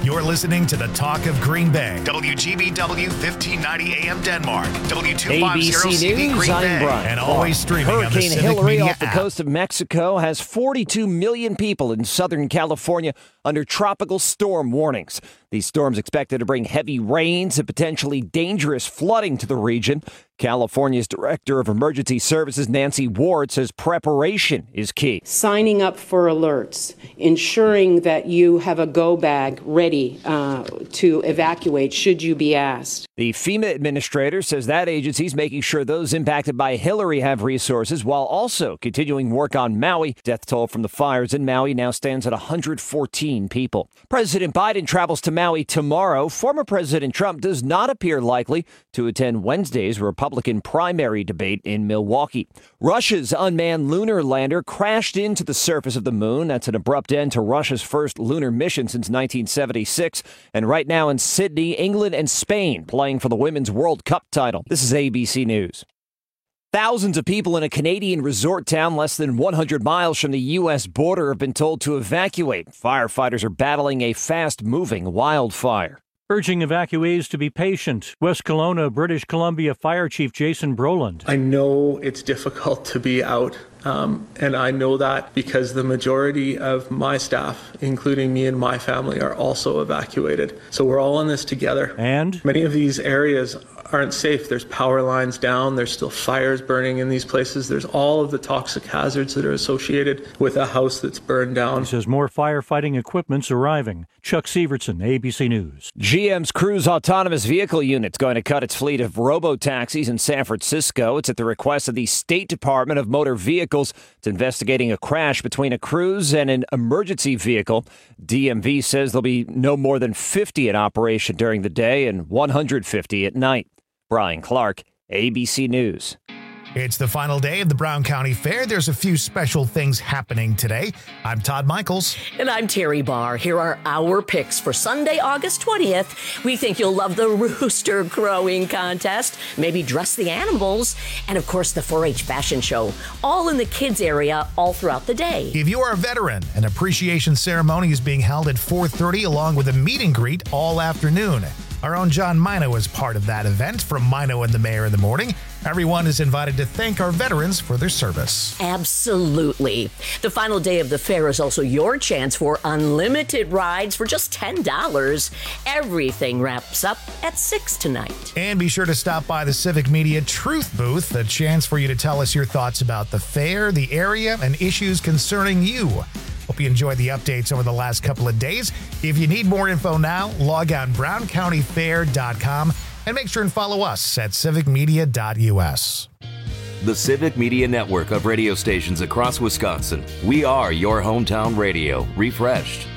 You're listening to the Talk of Green Bay. WGBW 1590 AM Denmark. W250 ABC CD News, Green I'm Bay. Brian And always streaming on the Hurricane Civic Hillary Media off the app. coast of Mexico has 42 million people in Southern California under tropical storm warnings. These storms expected to bring heavy rains and potentially dangerous flooding to the region. California's Director of Emergency Services, Nancy Ward, says preparation is key. Signing up for alerts, ensuring that you have a go bag ready to evacuate should you be asked. The FEMA administrator says that agency is making sure those impacted by Hillary have resources while also continuing work on Maui. Death toll from the fires in Maui now stands at 114 people. President Biden travels to Maui tomorrow. Former President Trump does not appear likely to attend Wednesday's Republican primary debate in Milwaukee. Russia's unmanned lunar lander crashed into the surface of the moon. That's an abrupt end to Russia's first lunar mission since 1976. And right now in Sydney, England and Spain playing for the Women's World Cup title. This is ABC News. Thousands of people in a Canadian resort town less than 100 miles from the U.S. border have been told to evacuate. Firefighters are battling a fast-moving wildfire. Urging evacuees to be patient. West Kelowna, British Columbia Fire Chief Jason Brolund. I know it's difficult to be out, and I know that because the majority of my staff, including me and my family, are also evacuated. So we're all in this together. And many of these areas aren't safe. There's power lines down. There's still fires burning in these places. There's all of the toxic hazards that are associated with a house that's burned down. He says more firefighting equipment's arriving. Chuck Severson, ABC News. GM's Cruise autonomous vehicle unit's going to cut its fleet of robo-taxis in San Francisco. It's at the request of the State Department of Motor Vehicles. It's investigating a crash between a Cruise and an emergency vehicle. DMV says there'll be no more than 50 in operation during the day and 150 at night. Brian Clark, ABC News. It's the final day of the Brown County Fair. There's a few special things happening today. I'm Todd Michaels. And I'm Terry Barr. Here are our picks for Sunday, August 20th. We think you'll love the rooster crowing contest, maybe dress the animals, and of course the 4-H fashion show, all in the kids area all throughout the day. If you are a veteran, an appreciation ceremony is being held at 4:30 along with a meet and greet all afternoon. Our own John Mino is part of that event from Mino and the Mayor in the Morning. Everyone is invited to thank our veterans for their service. Absolutely. The final day of the fair is also your chance for unlimited rides for just $10. Everything wraps up at 6 tonight. And be sure to stop by the Civic Media Truth Booth, a chance for you to tell us your thoughts about the fair, the area, and issues concerning you. Hope you enjoyed the updates over the last couple of days. If you need more info now, log on browncountyfair.com and make sure and follow us at civicmedia.us. The Civic Media Network of radio stations across Wisconsin. We are your hometown radio, refreshed.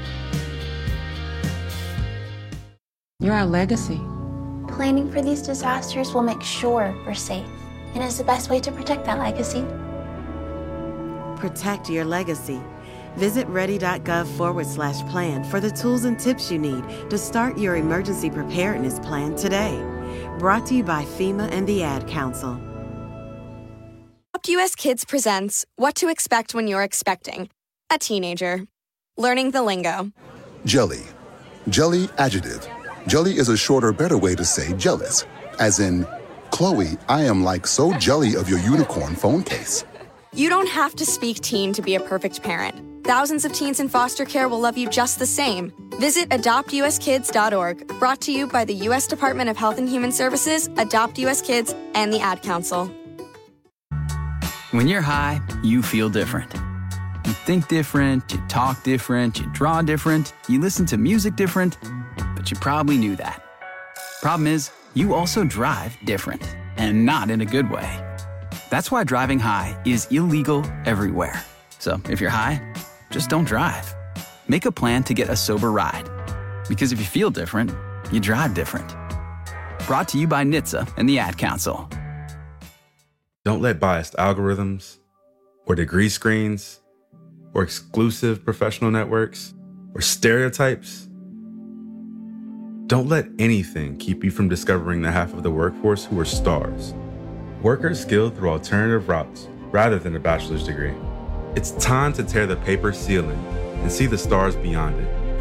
You're our legacy. Planning for these disasters will make sure we're safe, and is the best way to protect that legacy. Protect your legacy. Visit ready.gov/plan for the tools and tips you need to start your emergency preparedness plan today. Brought to you by FEMA and the Ad Council. Adopt US Kids presents What to Expect When You're Expecting a Teenager. Learning the lingo. Jelly. Jelly adjective. Jelly is a shorter, better way to say jealous. As in, Chloe, I am like so jelly of your unicorn phone case. You don't have to speak teen to be a perfect parent. Thousands of teens in foster care will love you just the same. Visit adoptuskids.org. Brought to you by the U.S. Department of Health and Human Services, Adopt US Kids, and the Ad Council. When you're high, you feel different. You think different, you talk different, you draw different, you listen to music different, but you probably knew that. Problem is, you also drive different, and not in a good way. That's why driving high is illegal everywhere. So if you're high, just don't drive. Make a plan to get a sober ride. Because if you feel different, you drive different. Brought to you by NHTSA and the Ad Council. Don't let biased algorithms, or degree screens, or exclusive professional networks, or stereotypes. Don't let anything keep you from discovering the half of the workforce who are stars. Workers skilled through alternative routes rather than a bachelor's degree. It's time to tear the paper ceiling and see the stars beyond it.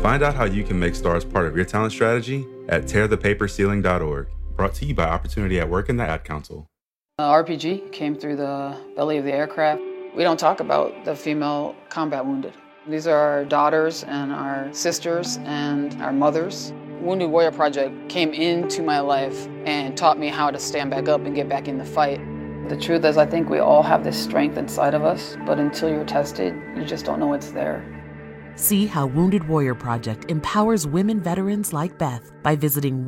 Find out how you can make stars part of your talent strategy at tearthepaperceiling.org. Brought to you by Opportunity at Work and the Ad Council. RPG came through the belly of the aircraft. We don't talk about the female combat wounded. These are our daughters and our sisters and our mothers. Wounded Warrior Project came into my life and taught me how to stand back up and get back in the fight. The truth is, I think we all have this strength inside of us, but until you're tested, you just don't know it's there. See how Wounded Warrior Project empowers women veterans like Beth by visiting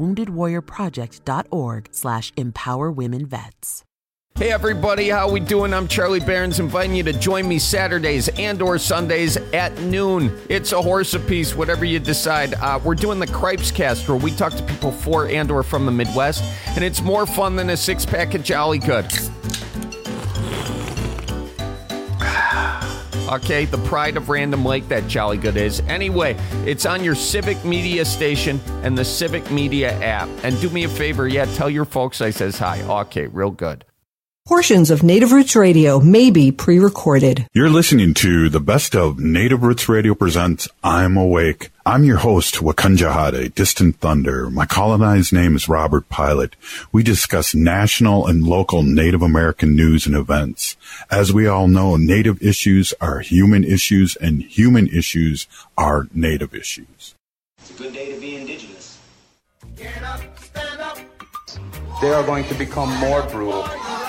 woundedwarriorproject.org/empowerwomenvets. Hey everybody, how we doing? I'm Charlie Behrens, inviting you to join me Saturdays and or Sundays at noon. It's a horse apiece, whatever you decide. We're doing the Cripes Cast, where we talk to people for and or from the Midwest, and it's more fun than a six-pack of Jolly Good. Okay, the pride of Random Lake, that Jolly Good is. Anyway, it's on your Civic Media station and the Civic Media app. And do me a favor, tell your folks I says hi. Okay, real good. Portions of Native Roots Radio may be pre-recorded. You're listening to the best of Native Roots Radio presents I'm Awake. I'm your host, Wakunjahade, Distant Thunder. My colonized name is Robert Pilot. We discuss national and local Native American news and events. As we all know, Native issues are human issues, and human issues are Native issues. It's a good day to be indigenous. Get up, stand up. They are going to become more brutal.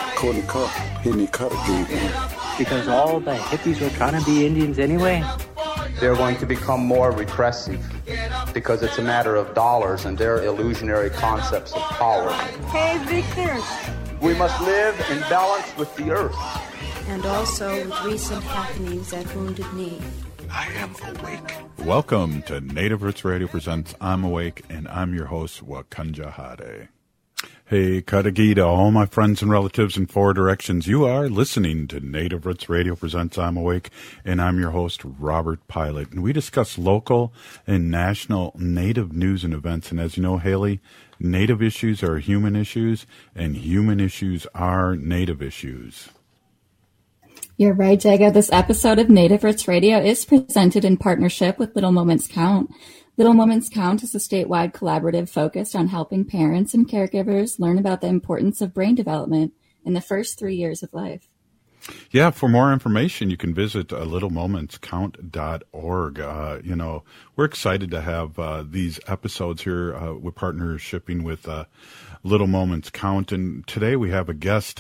Because all the hippies were trying to be Indians anyway. They're going to become more repressive because it's a matter of dollars and their illusionary concepts of power. Hey, Victor. We must live in balance with the earth. And also with recent happenings at Wounded Knee. I am awake. Welcome to Native Roots Radio presents I'm Awake, and I'm your host, Wakunjahade. Hey, Kadagi, to all my friends and relatives in four directions. You are listening to Native Roots Radio presents I'm Awake, and I'm your host, Robert Pilot. And we discuss local and national Native news and events. And as you know, Haley, Native issues are human issues, and human issues are Native issues. You're right, Jaga. This episode of Native Roots Radio is presented in partnership with Little Moments Count. Little Moments Count is a statewide collaborative focused on helping parents and caregivers learn about the importance of brain development in the first 3 years of life. Yeah, for more information, you can visit littlemomentscount.org. We're excited to have these episodes here. We're partnershipping with Little Moments Count. And today we have a guest,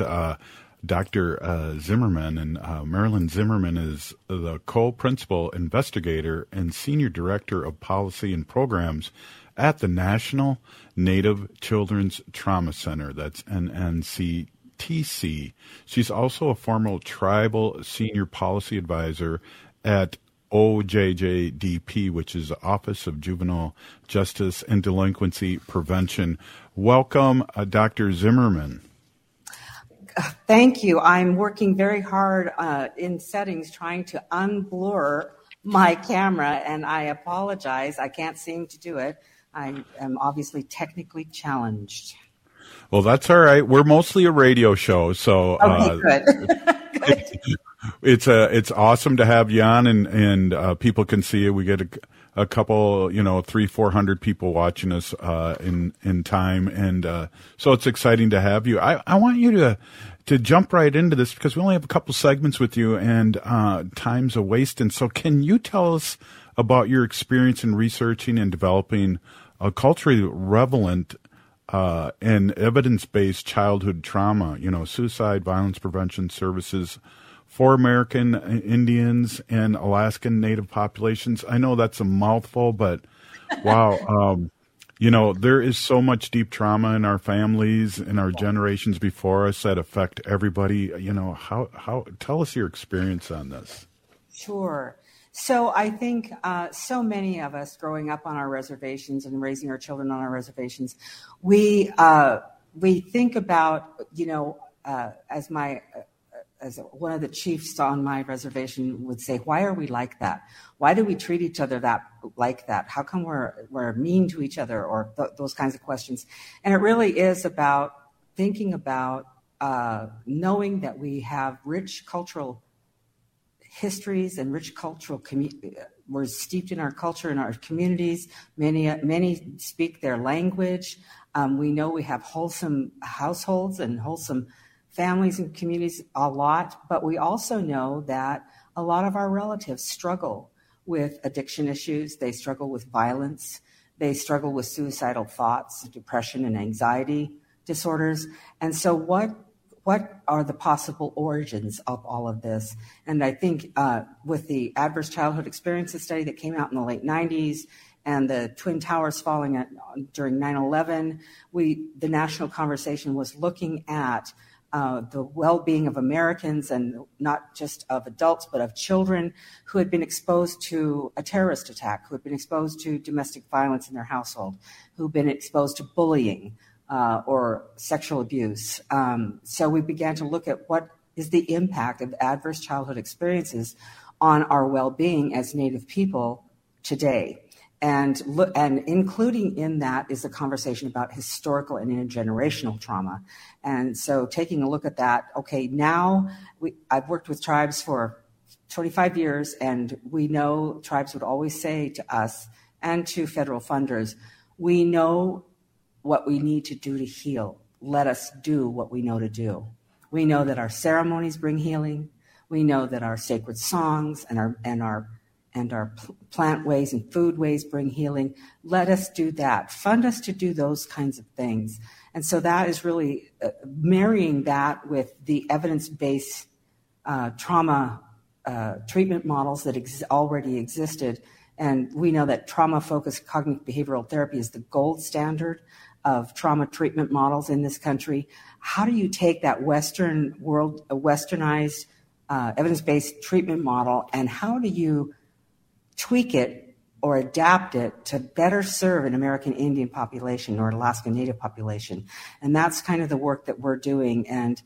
Dr. Zimmerman, and Marilyn Zimmerman is the co-principal investigator and senior director of policy and programs at the National Native Children's Trauma Center. That's NNCTC. She's also a former tribal senior policy advisor at OJJDP, which is the Office of Juvenile Justice and Delinquency Prevention. Welcome, Dr. Zimmerman. Thank you. I'm working very hard in settings trying to unblur my camera, and I apologize. I can't seem to do it. I am obviously technically challenged. Well, that's all right. We're mostly a radio show, so okay, good. It's awesome to have you on, and people can see you. We get a couple, 300-400 people watching us in time, and so it's exciting to have you. I want you to jump right into this because we only have a couple segments with you, and time's a waste. And so, can you tell us about your experience in researching and developing a culturally relevant and evidence-based childhood trauma, suicide, violence prevention services for American Indians and Alaskan Native populations? I know that's a mouthful, but wow. There is so much deep trauma in our families and our generations before us that affect everybody. How tell us your experience on this. Sure. So I think so many of us growing up on our reservations and raising our children on our reservations, we think about, as one of the chiefs on my reservation would say, why are we like that? Why do we treat each other like that? How come we're mean to each other, or those kinds of questions? And it really is about thinking about knowing that we have rich cultural histories and rich cultural we're steeped in our culture, in our communities. Many speak their language. We know we have wholesome households and wholesome families and communities a lot, but we also know that a lot of our relatives struggle with addiction issues. They struggle with violence. They struggle with suicidal thoughts, depression, and anxiety disorders. And so what are the possible origins of all of this? And I think with the Adverse Childhood Experiences study that came out in the late 90s and the Twin Towers falling during 9/11, the national conversation was looking at the well-being of Americans, and not just of adults, but of children who had been exposed to a terrorist attack, who had been exposed to domestic violence in their household, who had been exposed to bullying, or sexual abuse. So we began to look at what is the impact of adverse childhood experiences on our well-being as Native people today. And including in that is a conversation about historical and intergenerational trauma. And so taking a look at that, okay, now I've worked with tribes for 25 years, and we know tribes would always say to us and to federal funders, we know what we need to do to heal. Let us do what we know to do. We know that our ceremonies bring healing. We know that our sacred songs and our plant ways and food ways bring healing. Let us do that. Fund us to do those kinds of things. And so that is really marrying that with the evidence-based trauma treatment models that already existed. And we know that trauma-focused cognitive behavioral therapy is the gold standard of trauma treatment models in this country. How do you take that Western world, a westernized evidence-based treatment model, and how do you tweak it or adapt it to better serve an American Indian population or Alaska Native population? And that's kind of the work that we're doing. And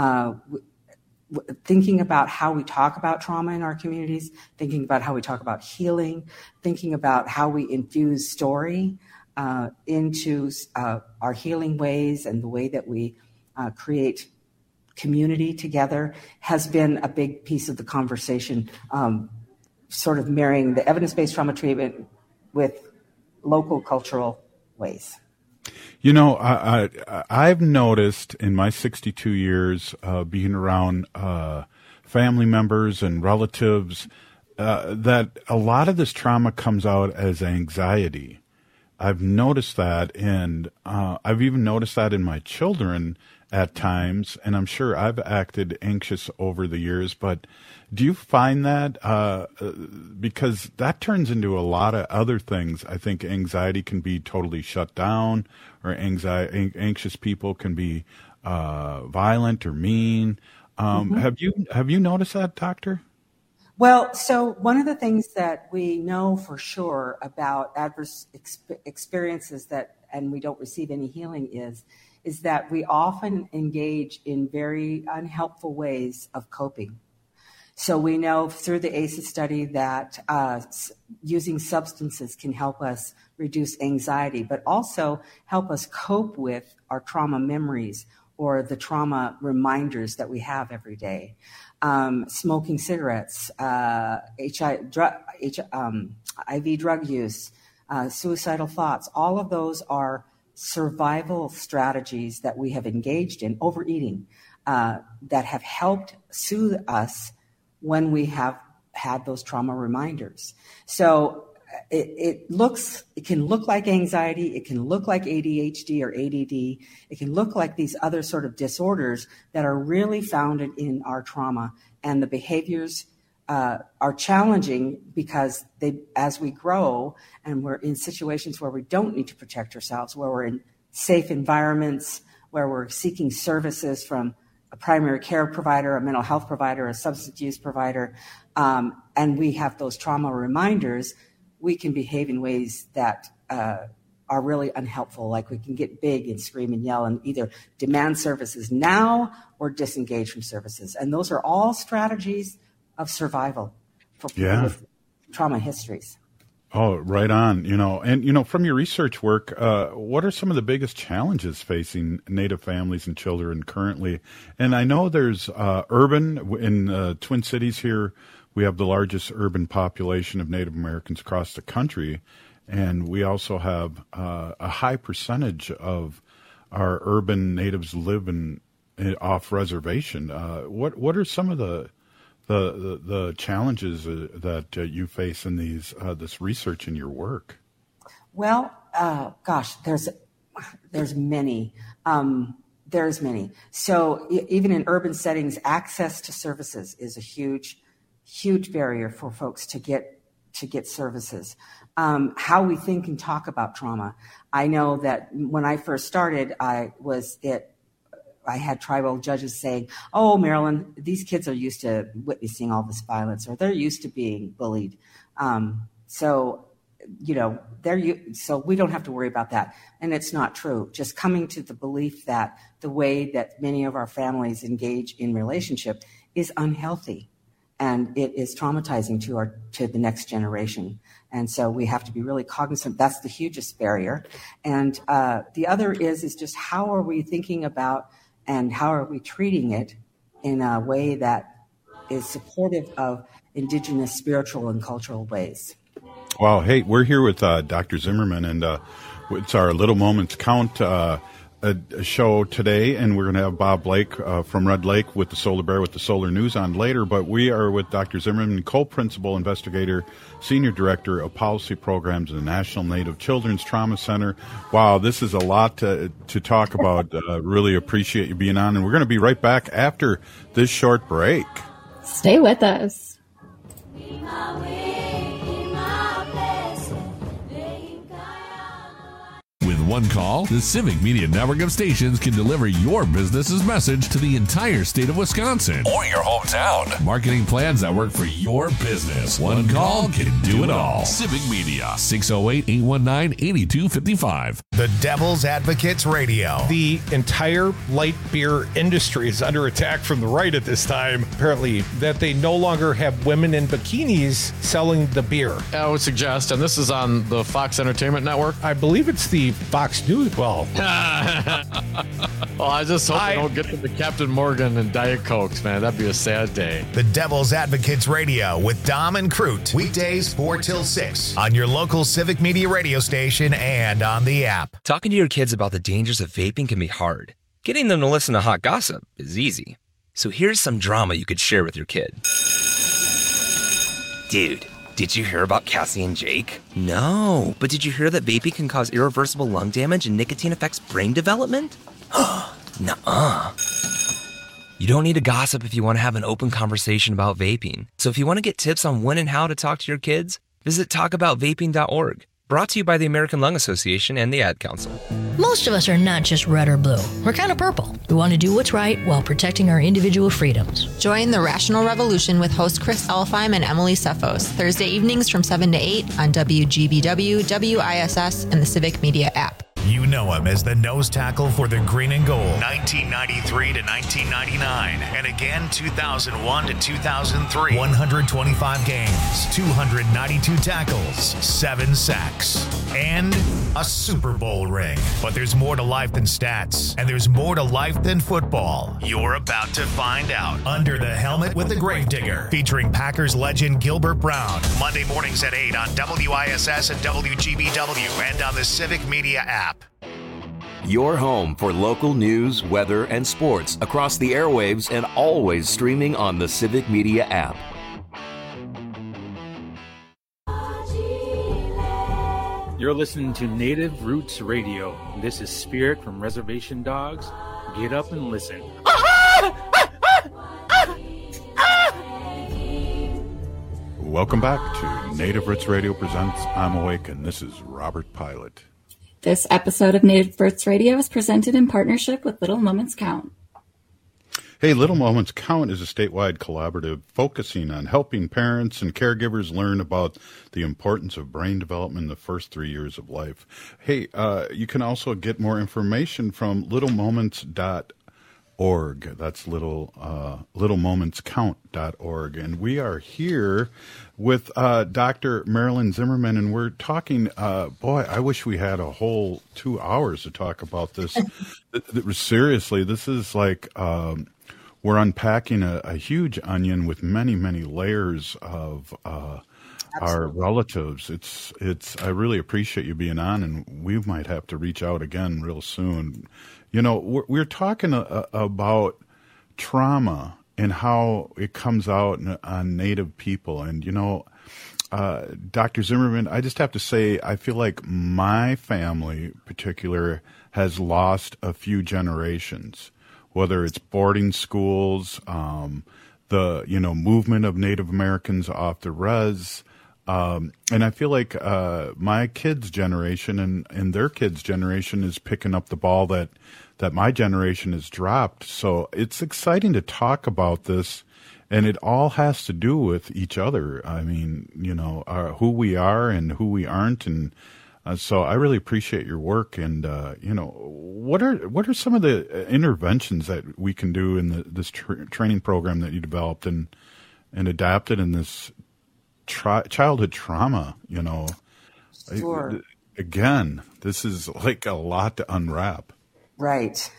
thinking about how we talk about trauma in our communities, thinking about how we talk about healing, thinking about how we infuse story into our healing ways and the way that we create community together has been a big piece of the conversation, sort of marrying the evidence-based trauma treatment with local cultural ways. You know, I've noticed in my 62 years being around family members and relatives that a lot of this trauma comes out as anxiety. I've noticed that, and I've even noticed that in my children at times, and I'm sure I've acted anxious over the years, but do you find that, because that turns into a lot of other things. I think anxiety can be totally shut down, or anxious people can be violent or mean. Have you noticed that, Doctor? Well, so one of the things that we know for sure about adverse experiences and we don't receive any healing is that we often engage in very unhelpful ways of coping. So we know through the ACEs study that using substances can help us reduce anxiety, but also help us cope with our trauma memories or the trauma reminders that we have every day. Smoking cigarettes, IV drug use, suicidal thoughts, all of those are survival strategies that we have engaged in, overeating, that have helped soothe us when we have had those trauma reminders. So it can look like anxiety, it can look like ADHD or ADD, it can look like these other sort of disorders that are really founded in our trauma, and the behaviors are challenging because as we grow and we're in situations where we don't need to protect ourselves, where we're in safe environments, where we're seeking services from a primary care provider, a mental health provider, a substance use provider, and we have those trauma reminders, we can behave in ways that are really unhelpful. Like we can get big and scream and yell and either demand services now or disengage from services. And those are all strategies of survival for people with trauma histories. Oh, right on. And from your research work, what are some of the biggest challenges facing Native families and children currently? And I know there's urban in Twin Cities here we have the largest urban population of Native Americans across the country, and we also have a high percentage of our urban natives live off reservation. What are some of the challenges that you face in this research in your work? Well, there's many. There's many. So even in urban settings, access to services is a huge barrier for folks to get services. How we think and talk about trauma. I know that when I first started, I had tribal judges saying, "Oh, Marilyn, these kids are used to witnessing all this violence, or they're used to being bullied. So we don't have to worry about that." And it's not true. Just coming to the belief that the way that many of our families engage in relationship is unhealthy, and it is traumatizing to the next generation. And so we have to be really cognizant. That's the hugest barrier. And the other is just how are we thinking about and how are we treating it in a way that is supportive of indigenous spiritual and cultural ways. Wow. Hey, we're here with Dr. Zimmerman, and it's our Little Moments Count a show today, and we're going to have Bob Blake from Red Lake with the Solar Bear with the Solar News on later. But we are with Dr. Zimmerman, co-principal investigator, senior director of policy programs at the National Native Children's Trauma Center. Wow, this is a lot to talk about. Really appreciate you being on, and we're going to be right back after this short break. Stay with us. With one call, the Civic Media Network of stations can deliver your business's message to the entire state of Wisconsin or your hometown. Marketing plans that work for your business. One call can do it all. Civic Media, 608-819-8255. The Devil's Advocates Radio. The entire light beer industry is under attack from the right at this time. Apparently, that they no longer have women in bikinis selling the beer. I would suggest, and this is on the Fox Entertainment Network. I believe it's the Fox News. Well, I just hope they don't get to the Captain Morgan and Diet Cokes, man. That'd be a sad day. The Devil's Advocates Radio with Dom and Crute. Weekdays 4 till 6 on your local Civic Media radio station and on the app. Talking to your kids about the dangers of vaping can be hard. Getting them to listen to hot gossip is easy. So here's some drama you could share with your kid. Dude, did you hear about Cassie and Jake? No, but did you hear that vaping can cause irreversible lung damage and nicotine affects brain development? Nuh-uh. You don't need to gossip if you want to have an open conversation about vaping. So if you want to get tips on when and how to talk to your kids, visit talkaboutvaping.org. Brought to you by the American Lung Association and the Ad Council. Most of us are not just red or blue. We're kind of purple. We want to do what's right while protecting our individual freedoms. Join the Rational Revolution with host Chris Elfheim and Emily Cephos, Thursday evenings from 7 to 8 on WGBW, WISS, and the Civic Media app. You know him as the nose tackle for the Green and Gold, 1993 to 1999, and again 2001 to 2003. 125 games, 292 tackles, 7 sacks, and a Super Bowl ring. But there's more to life than stats, and there's more to life than football. You're about to find out. Under the Helmet with the Gravedigger, featuring Packers legend Gilbert Brown. Monday mornings at 8 on WISS and WGBW, and on the Civic Media app. Your home for local news, weather, and sports across the airwaves and always streaming on the Civic Media app. You're listening to Native Roots Radio. This is Spirit from Reservation Dogs. Get up and listen. Welcome back to Native Roots Radio presents I'm Awake, and this is Robert Pilot. This episode of Native Roots Radio is presented in partnership with Little Moments Count. Hey, Little Moments Count is a statewide collaborative focusing on helping parents and caregivers learn about the importance of brain development in the first 3 years of life. Hey, you can also get more information from littlemoments.org. That's littlemomentscount.org. And we are here with Dr. Marilyn Zimmerman, and we're talking, I wish we had a whole 2 hours to talk about this. Seriously, this is like one we're unpacking a huge onion with many, many layers of our relatives. It's. I really appreciate you being on, and we might have to reach out again real soon. You know, we're talking about trauma and how it comes out on Native people, and you know. Dr. Zimmerman, I just have to say, I feel like my family in particular has lost a few generations, whether it's boarding schools, the, movement of Native Americans off the res. And I feel like my kids' generation and their kids' generation is picking up the ball that my generation has dropped. So it's exciting to talk about this. And it all has to do with each other. I mean, who we are and who we aren't. And so I really appreciate your work. And, what are some of the interventions that we can do in this training program that you developed and adapted in this childhood trauma, Sure. Again, this is like a lot to unwrap. Right.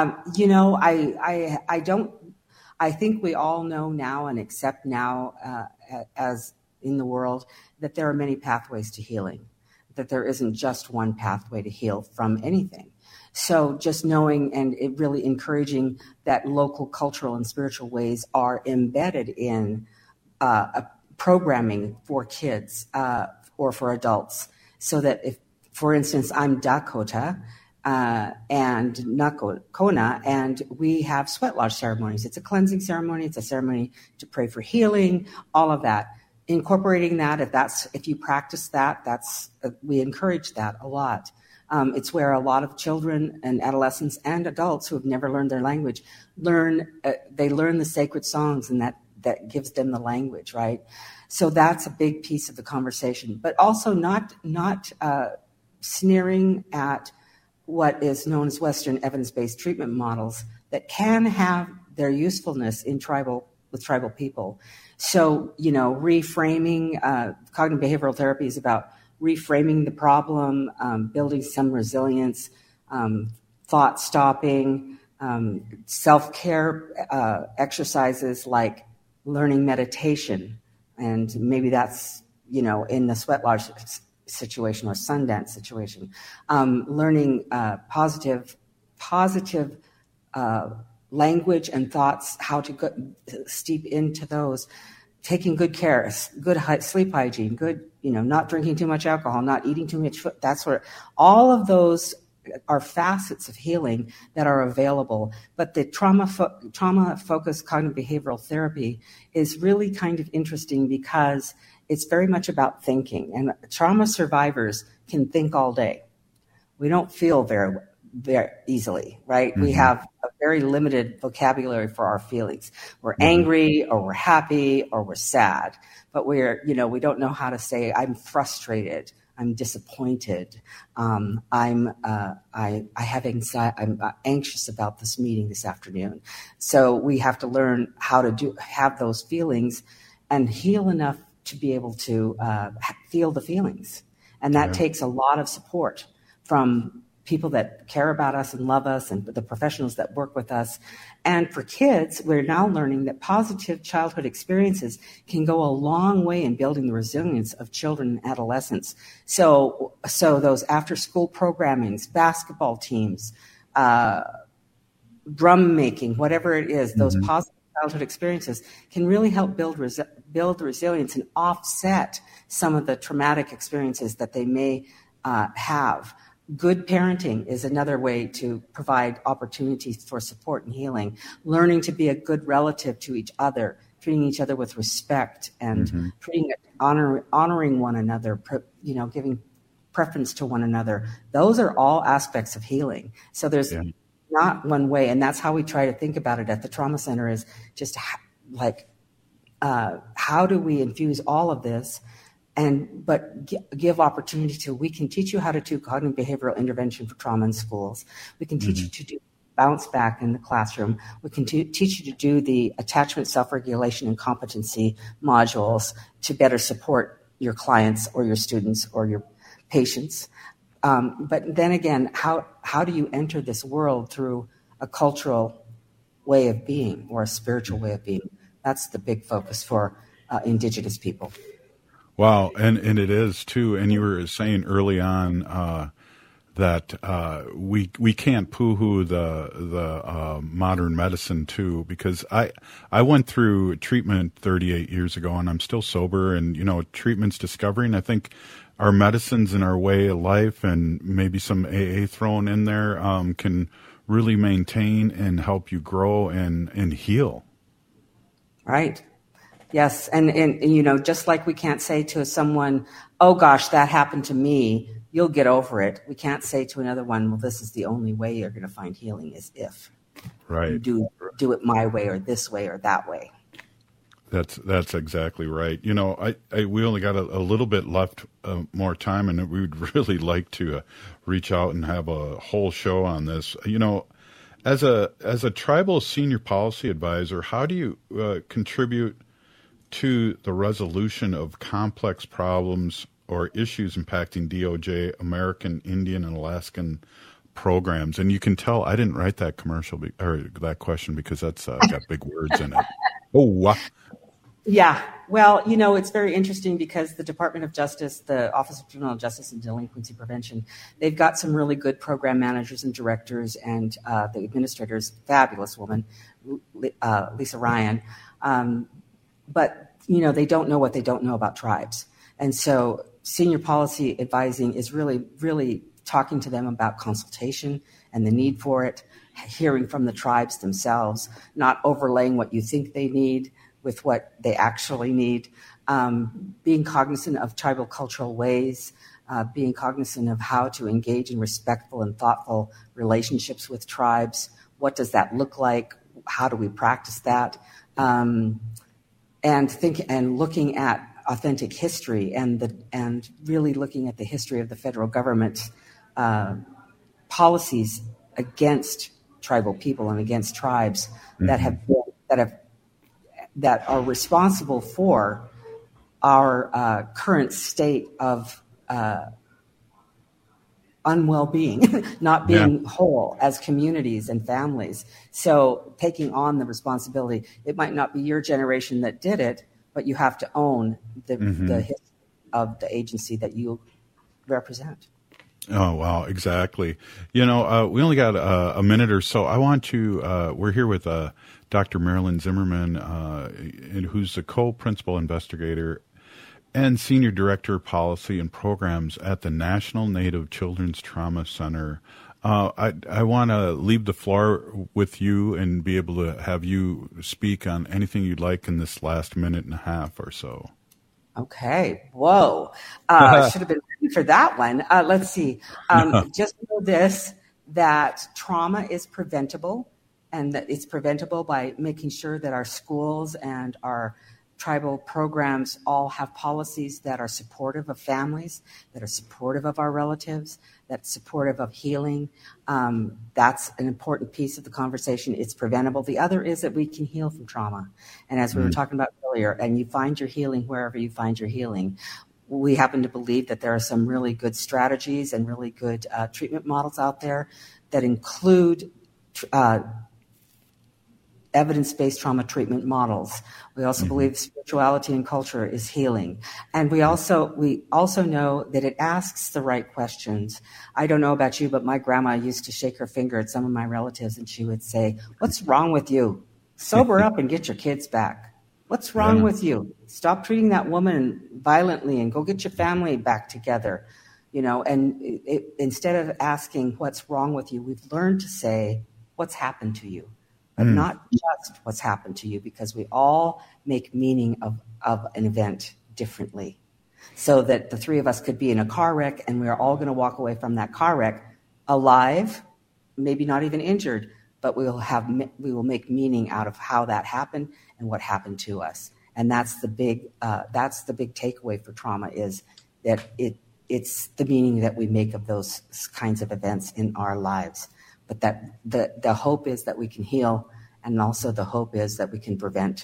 I think we all know now and accept now, as in the world, that there are many pathways to healing, that there isn't just one pathway to heal from anything. So just knowing and it really encouraging that local cultural and spiritual ways are embedded in programming for kids or for adults, so that if, for instance, I'm Dakota, and Nakona, and we have sweat lodge ceremonies. It's a cleansing ceremony. It's a ceremony to pray for healing, all of that. Incorporating that, if you practice that, we encourage that a lot. It's where a lot of children and adolescents and adults who have never learned their language they learn the sacred songs, and that gives them the language, right? So that's a big piece of the conversation, but also not sneering at what is known as Western evidence-based treatment models that can have their usefulness with tribal people. So, reframing, cognitive behavioral therapy is about reframing the problem, building some resilience, thought stopping, self-care exercises like learning meditation. And maybe that's, in the sweat lodge situation or Sundance situation, learning positive language and thoughts, how to steep into those, taking good care, good sleep hygiene, good, not drinking too much alcohol, not eating too much food. That's where all of those are facets of healing that are available. But the trauma-focused cognitive behavioral therapy is really kind of interesting because it's very much about thinking, and trauma survivors can think all day. We don't feel very, very easily, right? Mm-hmm. We have a very limited vocabulary for our feelings. We're angry, or we're happy, or we're sad, but we don't know how to say, I'm frustrated, I'm disappointed, I have anxiety, I'm anxious about this meeting this afternoon. So we have to learn how to have those feelings and heal enough to be able to feel the feelings. And that takes a lot of support from people that care about us and love us and the professionals that work with us. And for kids, we're now learning that positive childhood experiences can go a long way in building the resilience of children and adolescents. So those after-school programmings, basketball teams, drum making, whatever it is, those positive childhood experiences can really help build resilience and offset some of the traumatic experiences that they may have. Good parenting is another way to provide opportunities for support and healing. Learning to be a good relative to each other, treating each other with respect, and honoring one another, giving preference to one another. Those are all aspects of healing. So there's not one way, and that's how we try to think about it at the trauma center, is just how do we infuse all of this, but give opportunity to, we can teach you how to do cognitive behavioral intervention for trauma in schools. We can teach you to do bounce back in the classroom. We can teach you to do the attachment, self-regulation, and competency modules to better support your clients or your students or your patients. But then again, how do you enter this world through a cultural way of being or a spiritual way of being. That's the big focus for Indigenous people. Wow, and it is too. And you were saying early on that we can't poo-hoo the modern medicine too, because I went through treatment 38 years ago, and I'm still sober. And treatment's discovering. I think our medicines and our way of life, and maybe some AA thrown in there, can really maintain and help you grow and heal. Right. Yes. And just like we can't say to someone, oh gosh, that happened to me, you'll get over it. We can't say to another one, well, this is the only way you're going to find healing is if you do it my way or this way or that way. That's exactly right. We only got a little bit left more time, and we would really like to reach out and have a whole show on this. As a tribal senior policy advisor, how do you contribute to the resolution of complex problems or issues impacting DOJ, American Indian, and Alaskan programs? And you can tell I didn't write that that question because that's got big words in it. Oh, wow. Yeah. Well, it's very interesting because the Department of Justice, the Office of Juvenile Justice and Delinquency Prevention, they've got some really good program managers and directors, and the administrator's fabulous woman, Lisa Ryan. But, they don't know what they don't know about tribes. And so senior policy advising is really, really talking to them about consultation and the need for it, hearing from the tribes themselves, not overlaying what you think they need with what they actually need, being cognizant of tribal cultural ways, being cognizant of how to engage in respectful and thoughtful relationships with tribes. What does that look like? How do we practice that? And looking at authentic history and really looking at the history of the federal government's policies against tribal people and against tribes that are responsible for our current state of unwell-being, not being whole as communities and families. So taking on the responsibility, it might not be your generation that did it, but you have to own the history of the agency that you represent. Oh, wow, exactly. We only got a minute or so. I want to, we're here with Dr. Marilyn Zimmerman, who's the co-principal investigator and Senior Director of Policy and Programs at the National Native Children's Trauma Center. I want to leave the floor with you and be able to have you speak on anything you'd like in this last minute and a half or so. Okay. Whoa. I should have been ready for that one. Let's see. Just know this, that trauma is preventable, and that it's preventable by making sure that our schools and our tribal programs all have policies that are supportive of families, that are supportive of our relatives, that's supportive of healing. That's an important piece of the conversation. It's preventable. The other is that we can heal from trauma. And as we were talking about earlier, and you find your healing wherever you find your healing. We happen to believe that there are some really good strategies and really good treatment models out there that include evidence-based trauma treatment models. We also believe spirituality and culture is healing. And we also know that it asks the right questions. I don't know about you, but my grandma used to shake her finger at some of my relatives and she would say, "What's wrong with you? Sober up and get your kids back. What's wrong with you? Stop treating that woman violently and go get your family back together." And instead of asking what's wrong with you, we've learned to say, what's happened to you? But not just what's happened to you, because we all make meaning of an event differently. So that the three of us could be in a car wreck and we're all going to walk away from that car wreck alive, maybe not even injured, but we will make meaning out of how that happened and what happened to us. And that's the big takeaway for trauma, is that it's the meaning that we make of those kinds of events in our lives. But that the hope is that we can heal, and also the hope is that we can prevent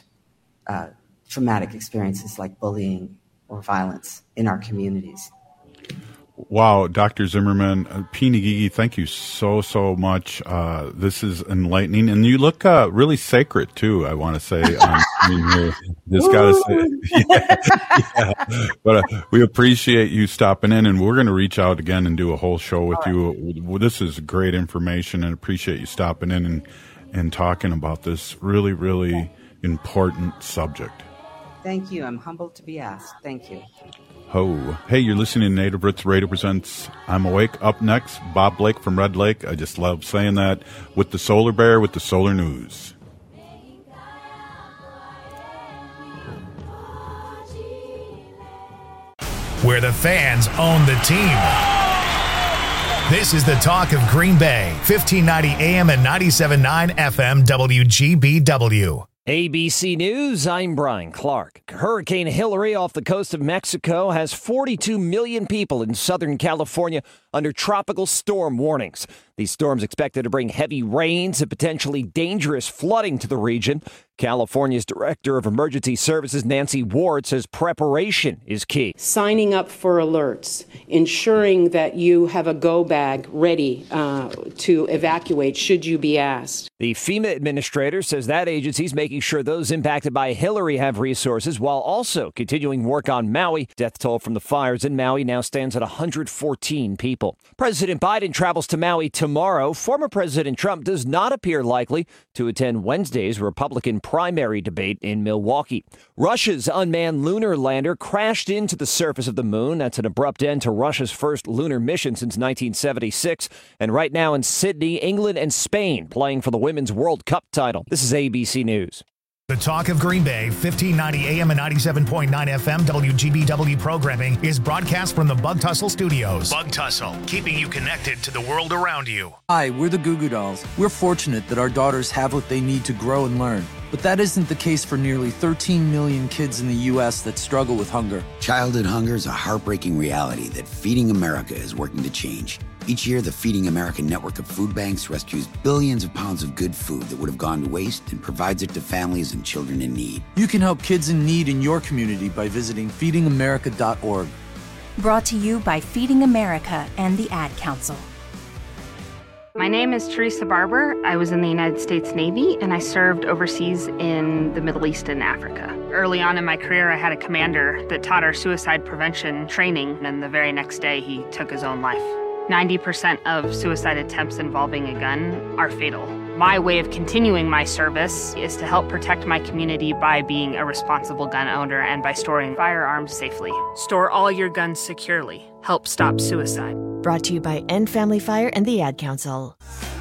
traumatic experiences like bullying or violence in our communities. Wow, Dr. Zimmerman, P. Ngigi, thank you so much. This is enlightening, and you look really sacred too. I want to say, just gotta say, yeah. But we appreciate you stopping in, and we're going to reach out again and do a whole show with you. This is great information, and appreciate you stopping in and talking about this really, really important subject. Thank you. I'm humbled to be asked. Thank you. Hey, you're listening to Native Roots Radio presents I'm Awake. Up next, Bob Blake from Red Lake. I just love saying that, with the Solar Bear with the Solar News. Where the fans own the team. This is the talk of Green Bay, 1590 AM and 97.9 FM WGBW. ABC News, I'm Brian Clark. Hurricane Hillary off the coast of Mexico has 42 million people in Southern California under tropical storm warnings. These storms expected to bring heavy rains and potentially dangerous flooding to the region. California's Director of Emergency Services, Nancy Ward, says preparation is key. Signing up for alerts, ensuring that you have a go bag ready to evacuate should you be asked. The FEMA administrator says that agency's making sure those impacted by Hillary have resources while also continuing work on Maui. Death toll from the fires in Maui now stands at 114 people. President Biden travels to Maui tomorrow. Former President Trump does not appear likely to attend Wednesday's Republican primary debate in Milwaukee. Russia's unmanned lunar lander crashed into the surface of the moon. That's an abrupt end to Russia's first lunar mission since 1976. And right now in Sydney, England and Spain playing for the Women's World Cup title. This is ABC News. The Talk of Green Bay, 1590 AM and 97.9 FM WGBW programming is broadcast from the Bug Tussle Studios. Bug Tussle, keeping you connected to the world around you. Hi, we're the Goo Goo Dolls. We're fortunate that our daughters have what they need to grow and learn. But that isn't the case for nearly 13 million kids in the U.S. that struggle with hunger. Childhood hunger is a heartbreaking reality that Feeding America is working to change. Each year, the Feeding America network of food banks rescues billions of pounds of good food that would have gone to waste and provides it to families and children in need. You can help kids in need in your community by visiting feedingamerica.org. Brought to you by Feeding America and the Ad Council. My name is Teresa Barber. I was in the United States Navy, and I served overseas in the Middle East and Africa. Early on in my career, I had a commander that taught our suicide prevention training, and the very next day, he took his own life. 90% of suicide attempts involving a gun are fatal. My way of continuing my service is to help protect my community by being a responsible gun owner and by storing firearms safely. Store all your guns securely. Help stop suicide. Brought to you by End Family Fire and the Ad Council.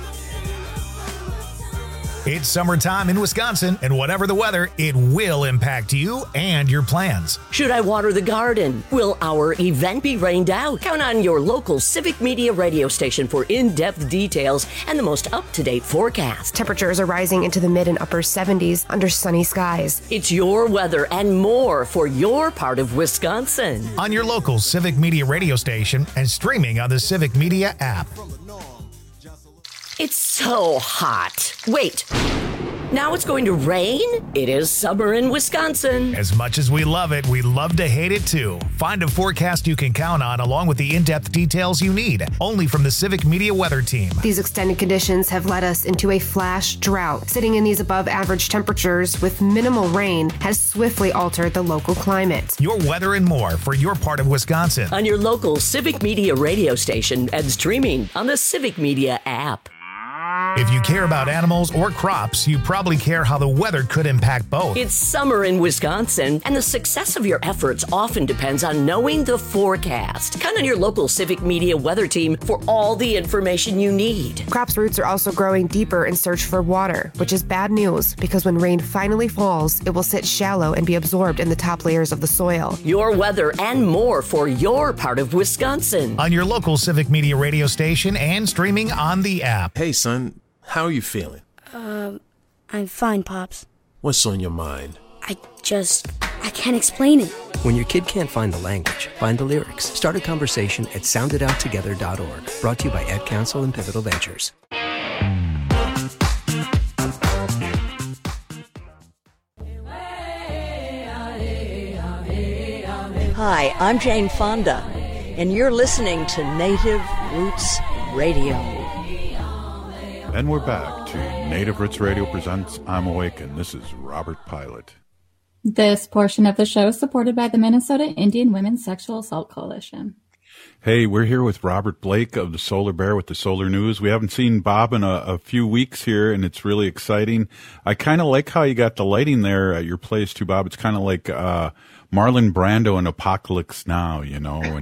It's summertime in Wisconsin, and whatever the weather, it will impact you and your plans. Should I water the garden? Will our event be rained out? Count on your local Civic Media radio station for in-depth details and the most up-to-date forecast. Temperatures are rising into the mid and upper 70s under sunny skies. It's your weather and more for your part of Wisconsin. On your local Civic Media radio station and streaming on the Civic Media app. It's so hot. Wait, now it's going to rain? It is summer in Wisconsin. As much as we love it, we love to hate it too. Find a forecast you can count on along with the in-depth details you need, only from the Civic Media Weather Team. These extended conditions have led us into a flash drought. Sitting in these above average temperatures with minimal rain has swiftly altered the local climate. Your weather and more for your part of Wisconsin. On your local Civic Media radio station and streaming on the Civic Media app. If you care about animals or crops, you probably care how the weather could impact both. It's summer in Wisconsin, and the success of your efforts often depends on knowing the forecast. Count on your local Civic Media Weather Team for all the information you need. Crops' roots are also growing deeper in search for water, which is bad news because when rain finally falls, it will sit shallow and be absorbed in the top layers of the soil. Your weather and more for your part of Wisconsin. On your local Civic Media radio station and streaming on the app. Hey, son. How are you feeling? I'm fine, Pops. What's on your mind? I can't explain it. When your kid can't find the language, find the lyrics. Start a conversation at sounditouttogether.org. Brought to you by Ad Council and Pivotal Ventures. Hi, I'm Jane Fonda. and you're listening to Native Roots Radio. And we're back to Native Roots Radio presents I'm Awakened. This is Robert Pilot. This portion of the show is supported by the Minnesota Indian Women's Sexual Assault Coalition. Hey, we're here with Robert Blake of the Solar Bear with the Solar News. We haven't seen Bob in a few weeks here, and it's really exciting. I kind of like how you got the lighting there at your place, too, Bob. It's kind of like Marlon Brando in Apocalypse Now, you know. And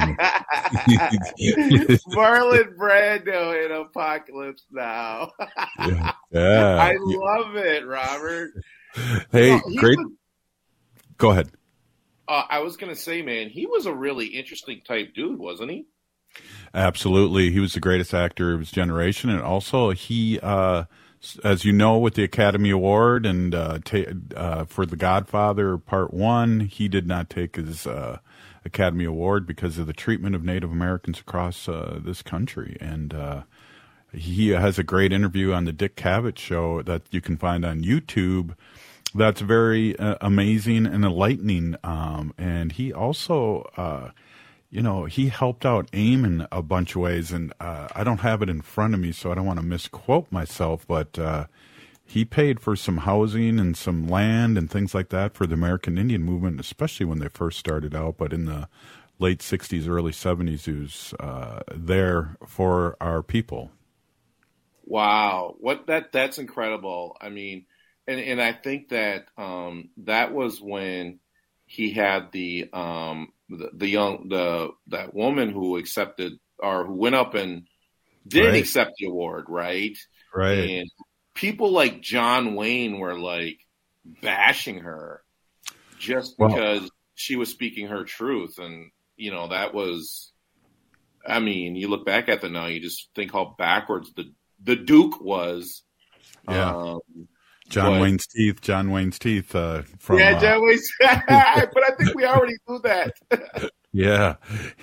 Marlon Brando in Apocalypse Now. Yeah. I love it, Robert. Hey, great. Go ahead. I was going to say, man, he was a really interesting type dude, wasn't he? Absolutely. He was the greatest actor of his generation. And also he, as you know, with the Academy Award and for The Godfather Part 1, he did not take his Academy Award because of the treatment of Native Americans across this country. And he has a great interview on the Dick Cavett Show that you can find on YouTube. That's very amazing and enlightening. And he also, he helped out AIM in a bunch of ways. And I don't have it in front of me, so I don't want to misquote myself. But he paid for some housing and some land and things like that for the American Indian movement, especially when they first started out. But in the late 60s, early 70s, he was there for our people. Wow. That's incredible. I mean, And I think that that was when he had that woman who accepted or who went up and did accept the award, right? Right. And people like John Wayne were like bashing her just because she was speaking her truth, and that was. I mean, you look back at that now, you just think how backwards the Duke was. Yeah. John Wayne's teeth. From John Wayne's. But I think we already knew that. Yeah.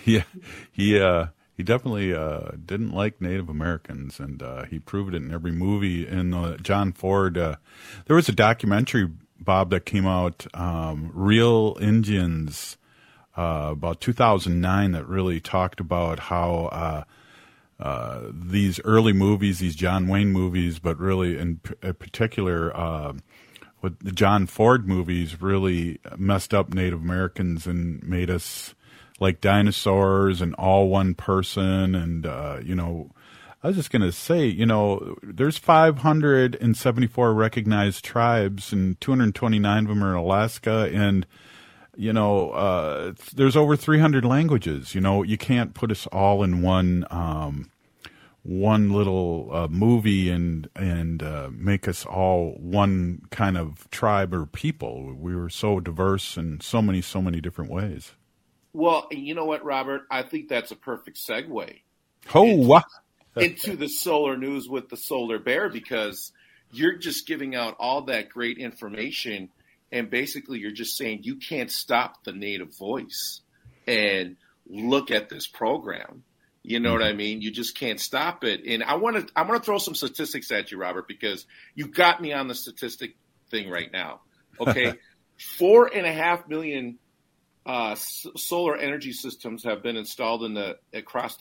He definitely didn't like Native Americans, and he proved it in every movie. In John Ford, there was a documentary, Bob, that came out, Real Indians, about 2009, that really talked about how these early movies, these John Wayne movies, but really in particular, with the John Ford movies, really messed up Native Americans and made us like dinosaurs and all one person. And, I was just going to say, there's 574 recognized tribes and 229 of them are in Alaska. And, there's over 300 languages. You can't put us all in one little movie and make us all one kind of tribe or people. We were so diverse in so many different ways. Well, you know what, Robert? I think that's a perfect segue. Into the Solar News with the Solar Bear, because you're just giving out all that great information. And basically, you're just saying you can't stop the Native voice. And look at this program. You know what I mean? You just can't stop it. And I'm going to throw some statistics at you, Robert, because you got me on the statistic thing right now. Okay, 4.5 million solar energy systems have been installed across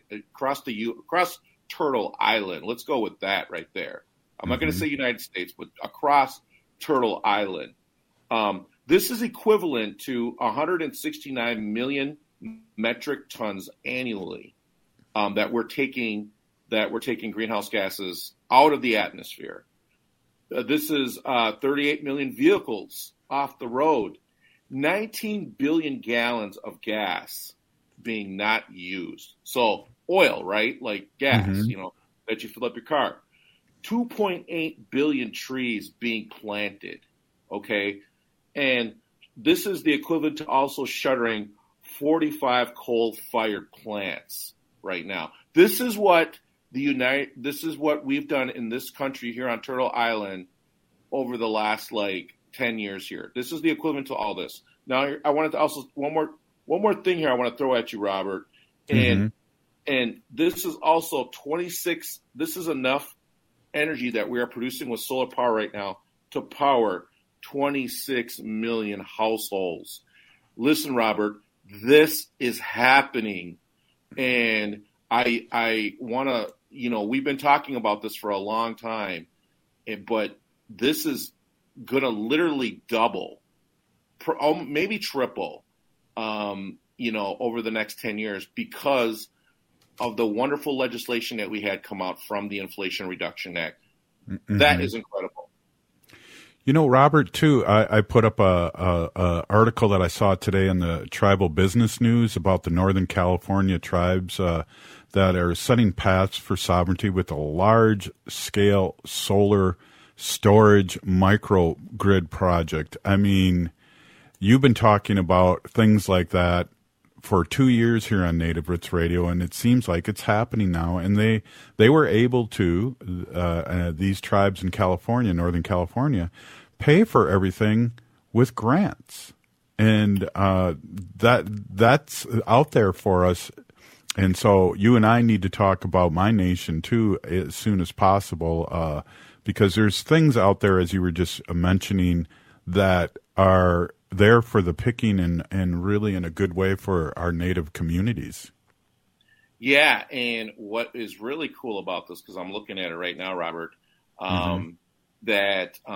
Turtle Island. Let's go with that right there. I'm not going to say United States, but across Turtle Island. This is equivalent to 169 million metric tons annually that we're taking greenhouse gases out of the atmosphere. This is 38 million vehicles off the road, 19 billion gallons of gas being not used. So oil, right? Like gas, that you fill up your car. 2.8 billion trees being planted. Okay. And this is the equivalent to also shuttering 45 coal-fired plants right now. This is what we've done in this country here on Turtle Island over the last 10 years here. This is the equivalent to all this. Now, I wanted to also one more thing here I want to throw at you, Robert. And this is also 26. This is enough energy that we are producing with solar power right now to power 26 million households. Listen, Robert, this is happening. And I want to, we've been talking about this for a long time, but this is going to literally double, maybe triple, over the next 10 years because of the wonderful legislation that we had come out from the Inflation Reduction Act. Mm-hmm. That is incredible. Robert, too, I put up a article that I saw today in the Tribal Business News about the Northern California tribes that are setting paths for sovereignty with a large-scale solar storage microgrid project. I mean, you've been talking about things like that for 2 years here on Native Roots Radio, and it seems like it's happening now. And they were able to, these tribes in California, Northern California, pay for everything with grants. And that's out there for us. And so you and I need to talk about My Nation, too, as soon as possible, because there's things out there, as you were just mentioning, that are there for the picking and really in a good way for our Native communities. Yeah, and what is really cool about this, because I'm looking at it right now, Robert, that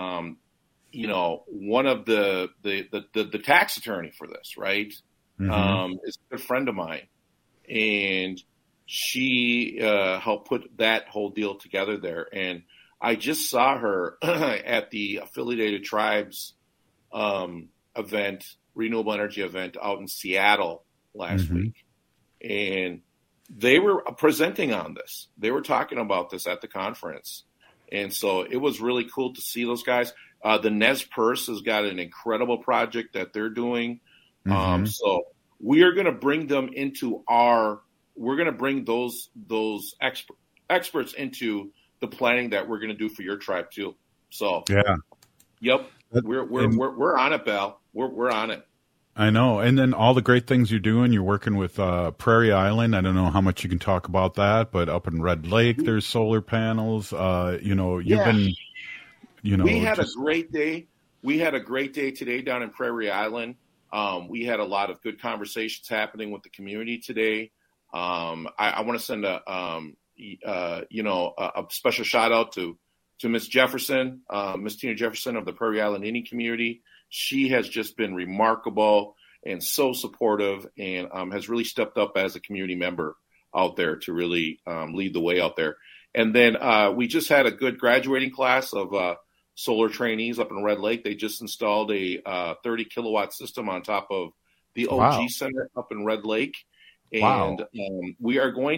one of the tax attorney for this, right, is a good friend of mine, and she helped put that whole deal together there. And I just saw her at the Affiliated Tribes event, renewable energy event out in Seattle last week. And they were presenting on this. They were talking about this at the conference. And so it was really cool to see those guys. The Nez Perce has got an incredible project that they're doing. So we are going to bring them into we're going to bring those experts into the planning that we're going to do for your tribe too. So, yeah. Yep. We're on it, Bal. We're on it. I know. And then all the great things you're doing, you're working with Prairie Island. I don't know how much you can talk about that, but up in Red Lake, there's solar panels. You've been, we had a great day. We had a great day today down in Prairie Island. We had a lot of good conversations happening with the community today. I want to send a special shout out to Miss Jefferson, Miss Tina Jefferson of the Prairie Island Indian community. She has just been remarkable and so supportive, and has really stepped up as a community member out there to really lead the way out there. And then we just had a good graduating class of solar trainees up in Red Lake. They just installed a 30 kilowatt system on top of the OG Center up in Red Lake. And we are going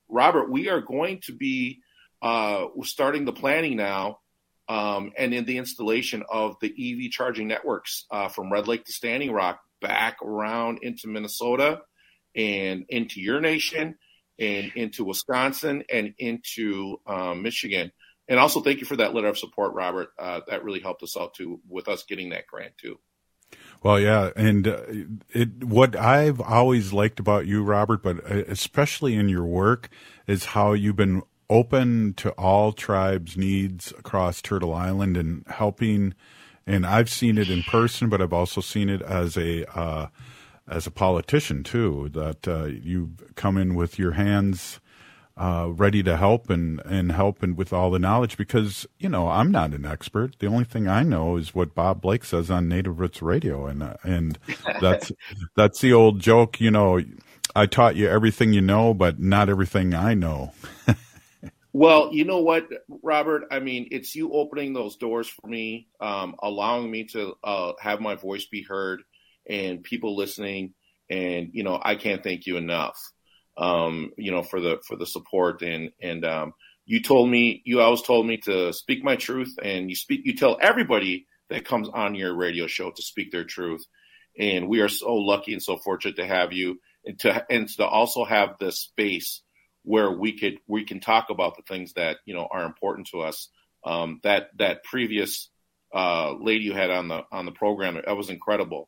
to be starting the planning now and in the installation of the EV charging networks from Red Lake to Standing Rock back around into Minnesota and into your nation and into Wisconsin and into Michigan. And also thank you for that letter of support, Robert. That really helped us out too with us getting that grant too. Well, yeah, and what I've always liked about you, Robert, but especially in your work, is how you've been open to all tribes' needs across Turtle Island and helping. And I've seen it in person, but I've also seen it as a politician too. That you come in with your hands ready to help and with all the knowledge, because I'm not an expert. The only thing I know is what Bob Blake says on Native Roots Radio, and that's the old joke. I taught you everything you know, but not everything I know. Well, you know what, Robert? I mean, it's you opening those doors for me, allowing me to have my voice be heard, and people listening. And I can't thank you enough. For the support and you always told me to speak my truth, and you tell everybody that comes on your radio show to speak their truth. And we are so lucky and so fortunate to have you and to also have this space where we can talk about the things that, are important to us. That previous lady you had on the program, that was incredible.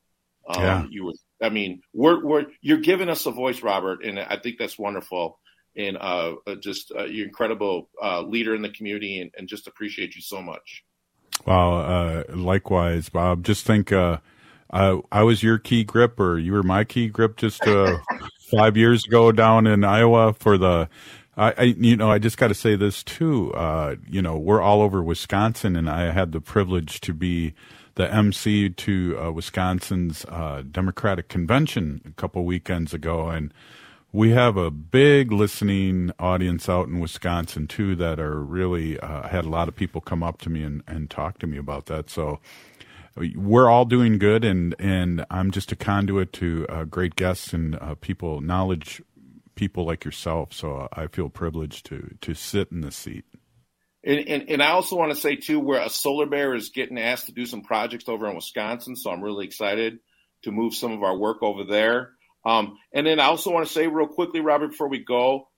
You're giving us a voice, Robert, and I think that's wonderful. And you're incredible leader in the community, and just appreciate you so much. Well, likewise, Bob. Just think, I was your key grip, or you were my key grip just 5 years ago down in Iowa for the. I just got to say this too. We're all over Wisconsin, and I had the privilege to be the MC to Wisconsin's Democratic Convention a couple weekends ago, and we have a big listening audience out in Wisconsin too that are really had a lot of people come up to me and talk to me about that. So we're all doing good, and I'm just a conduit to great guests and knowledge people like yourself. So I feel privileged to sit in this seat. And I also want to say, too, where Solar Bear is getting asked to do some projects over in Wisconsin, so I'm really excited to move some of our work over there. And then I also want to say real quickly, Robert, before we go,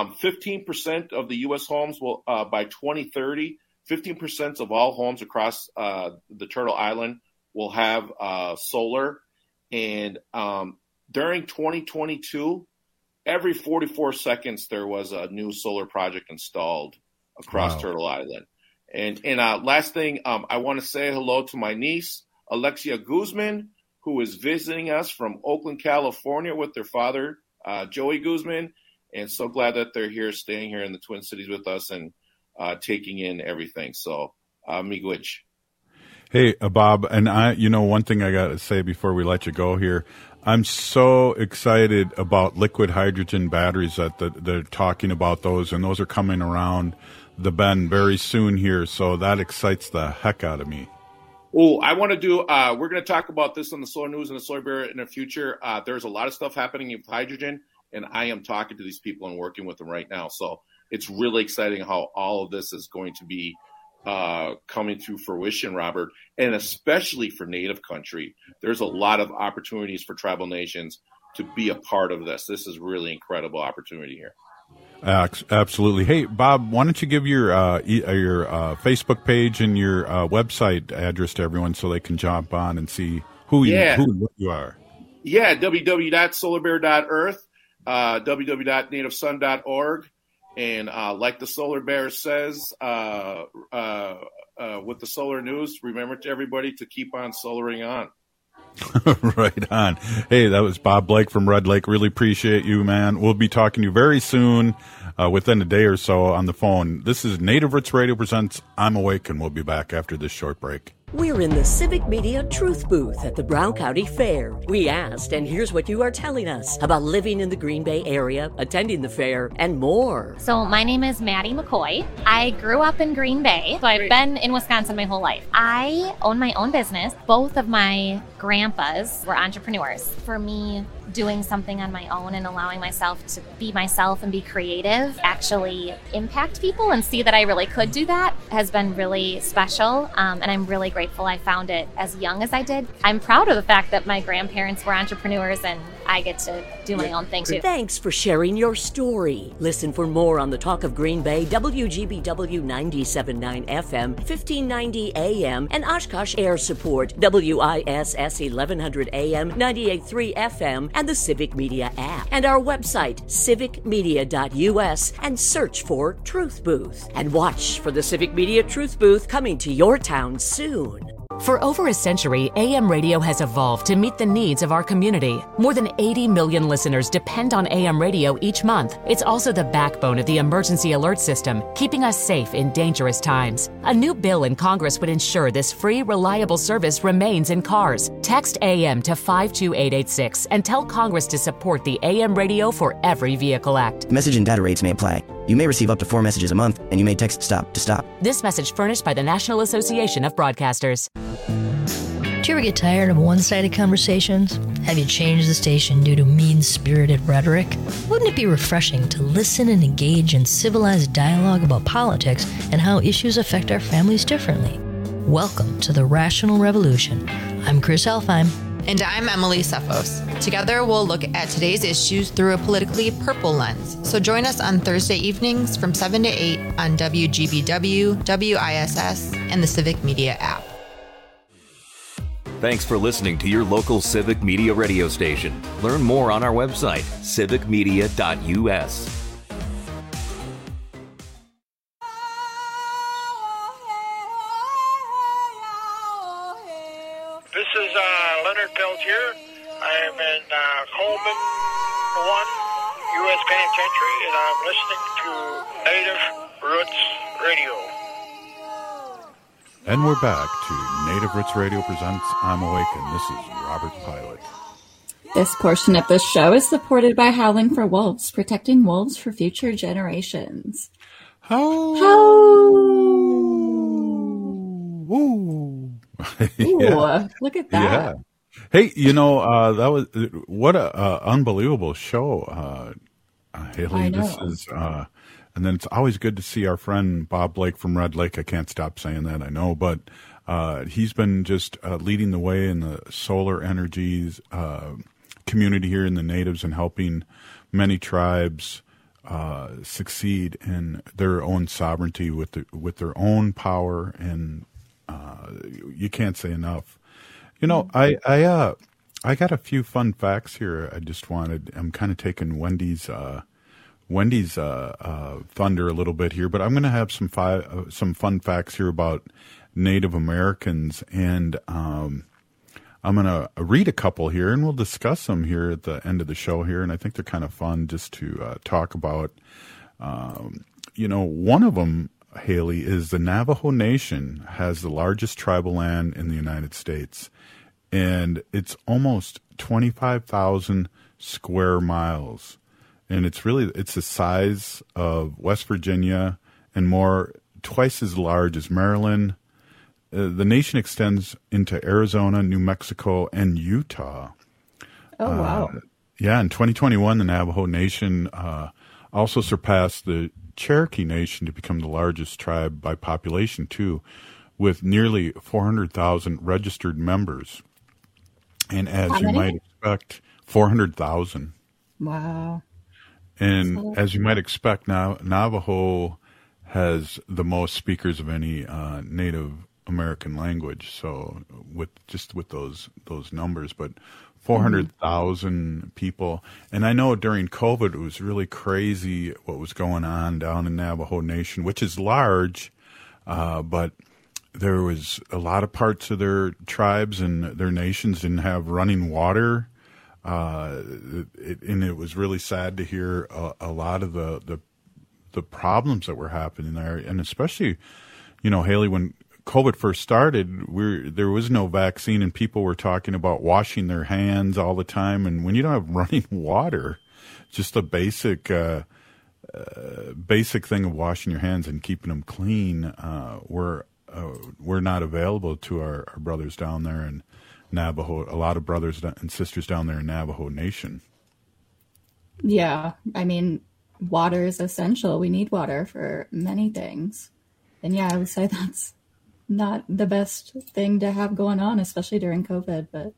15% of the U.S. homes will, by 2030, 15% of all homes across the Turtle Island will have solar. And during 2022, every 44 seconds there was a new solar project installed across Turtle Island. And last thing, I want to say hello to my niece, Alexia Guzman, who is visiting us from Oakland, California with their father, Joey Guzman. And so glad that they're here, staying here in the Twin Cities with us and taking in everything. So, miigwech. Hey, Bob, and one thing I got to say before we let you go here, I'm so excited about liquid hydrogen batteries that they're talking about those, and those are coming around the bend very soon here. So that excites the heck out of me. Oh, I want to do, we're going to talk about this on the Solar News and the Solar Bear in the future. There's a lot of stuff happening with hydrogen, and I am talking to these people and working with them right now. So it's really exciting how all of this is going to be coming to fruition, Robert, and especially for Native country. There's a lot of opportunities for tribal nations to be a part of this. This is really incredible opportunity here. Absolutely. Hey, Bob, why don't you give your Facebook page and your website address to everyone so they can jump on and see who you are? Yeah, www.solarbear.earth, www.nativesun.org. And like the Solar Bear says, with the Solar News, remember to everybody to keep on solaring on. Right on. Hey, that was Bob Blake from Red Lake. Really appreciate you, man. We'll be talking to you very soon, within a day or so on the phone. This is Native Roots Radio presents I'm Awake, and we'll be back after this short break. We're in the Civic Media Truth Booth at the Brown County Fair. We asked, and here's what you are telling us about living in the Green Bay area, attending the fair, and more. So my name is Maddie McCoy. I grew up in Green Bay, so I've been in Wisconsin my whole life. I own my own business. Both of my grandpas were entrepreneurs. For me, doing something on my own and allowing myself to be myself and be creative, actually impact people and see that I really could do that has been really special. And I'm really grateful I found it as young as I did. I'm proud of the fact that my grandparents were entrepreneurs and I get to do my own thing too. Thanks for sharing your story. Listen for more on the Talk of Green Bay, WGBW 97.9 FM, 1590 AM, and Oshkosh Air Support, WISS 1100 AM, 98.3 FM, and the Civic Media app. And our website, civicmedia.us, and search for Truth Booth. And watch for the Civic Media Truth Booth coming to your town soon. For over a century, AM radio has evolved to meet the needs of our community. More than 80 million listeners depend on AM radio each month. It's also the backbone of the emergency alert system, keeping us safe in dangerous times. A new bill in Congress would ensure this free, reliable service remains in cars. Text AM to 52886 and tell Congress to support the AM Radio for Every Vehicle Act. Message and data rates may apply. You may receive up to 4 messages a month, and you may text STOP to stop. This message furnished by the National Association of Broadcasters. Do you ever get tired of one-sided conversations? Have you changed the station due to mean-spirited rhetoric? Wouldn't it be refreshing to listen and engage in civilized dialogue about politics and how issues affect our families differently? Welcome to the Rational Revolution. I'm Chris Alfheim. And I'm Emily Sefos. Together, we'll look at today's issues through a politically purple lens. So join us on Thursday evenings from 7 to 8 on WGBW, WISS, and the Civic Media app. Thanks for listening to your local Civic Media radio station. Learn more on our website, civicmedia.us. This is Leonard Leonard Peltier. I am in Coleman 1 U.S. Penitentiary, and I'm listening to Native Roots Radio. And we're back to Native Roots Radio presents I'm Awake, and this is Robert Pilot. This portion of the show is supported by Howling for Wolves, protecting wolves for future generations. Ooh, look at that. Yeah. Hey, that was what a unbelievable show, Haley. I know. This is, and then it's always good to see our friend Bob Blake from Red Lake. I can't stop saying that, I know, but he's been just leading the way in the solar energies community here in the natives and helping many tribes succeed in their own sovereignty with their own power, and you can't say enough. I got a few fun facts here. I'm kind of taking Wendy's thunder a little bit here, but I'm going to have some fun facts here about Native Americans, and I'm going to read a couple here, and we'll discuss them here at the end of the show here, and I think they're kind of fun just to talk about. One of them, Haley, is the Navajo Nation has the largest tribal land in the United States, and it's almost 25,000 square miles, and it's the size of West Virginia and twice as large as Maryland. The nation extends into Arizona, New Mexico, and Utah. Oh, wow. In 2021, the Navajo Nation also surpassed the Cherokee Nation to become the largest tribe by population, too, with nearly 400,000 registered members. And as you might expect, 400,000. Wow. And as you might expect, Navajo has the most speakers of any Native American language. So with those numbers, but 400,000 people. And I know during COVID, it was really crazy what was going on down in Navajo Nation, which is large, but there was a lot of parts of their tribes and their nations didn't have running water. And it was really sad to hear a lot of the problems that were happening there. And especially, Haley, when COVID first started, there was no vaccine and people were talking about washing their hands all the time. And when you don't have running water, just a basic thing of washing your hands and keeping them clean, we're not available to our brothers down there in Navajo, a lot of brothers and sisters down there in Navajo Nation. Yeah, I mean, water is essential. We need water for many things. And yeah, I would say that's not the best thing to have going on, especially during COVID. But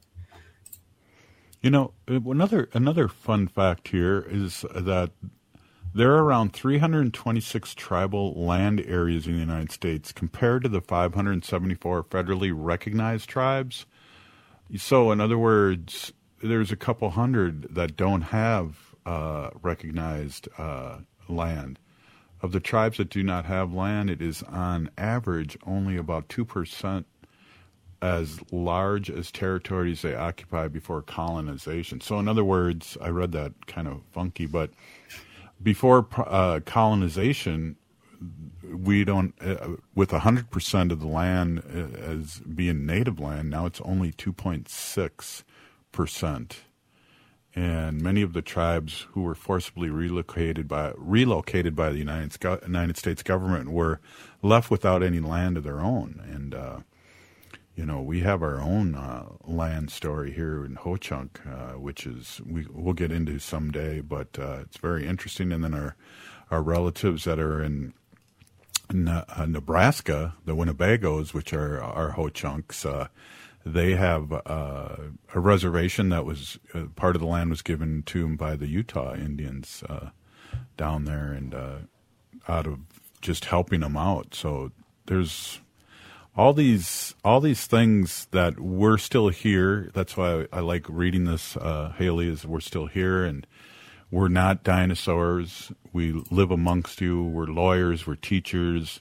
another fun fact here is that there are around 326 tribal land areas in the United States compared to the 574 federally recognized tribes. So, in other words, there's a couple hundred that don't have recognized land. Of the tribes that do not have land, it is on average only about 2% as large as territories they occupy before colonization. So, in other words, I read that kind of funky, but before colonization, we don't, with 100% of the land as being native land, now it's only 2.6%. And many of the tribes who were forcibly relocated by the United States government were left without any land of their own. And, we have our own land story here in Ho-Chunk, which we'll get into someday, but it's very interesting. And then our relatives that are in Nebraska, the Winnebagos, which are our Ho-Chunks, they have a reservation that was part of the land was given to them by the Utah Indians down there, and out of just helping them out. So there's all these things that we're still here. That's why I like reading this, Haley, is we're still here and we're not dinosaurs. We live amongst you. We're lawyers. We're teachers.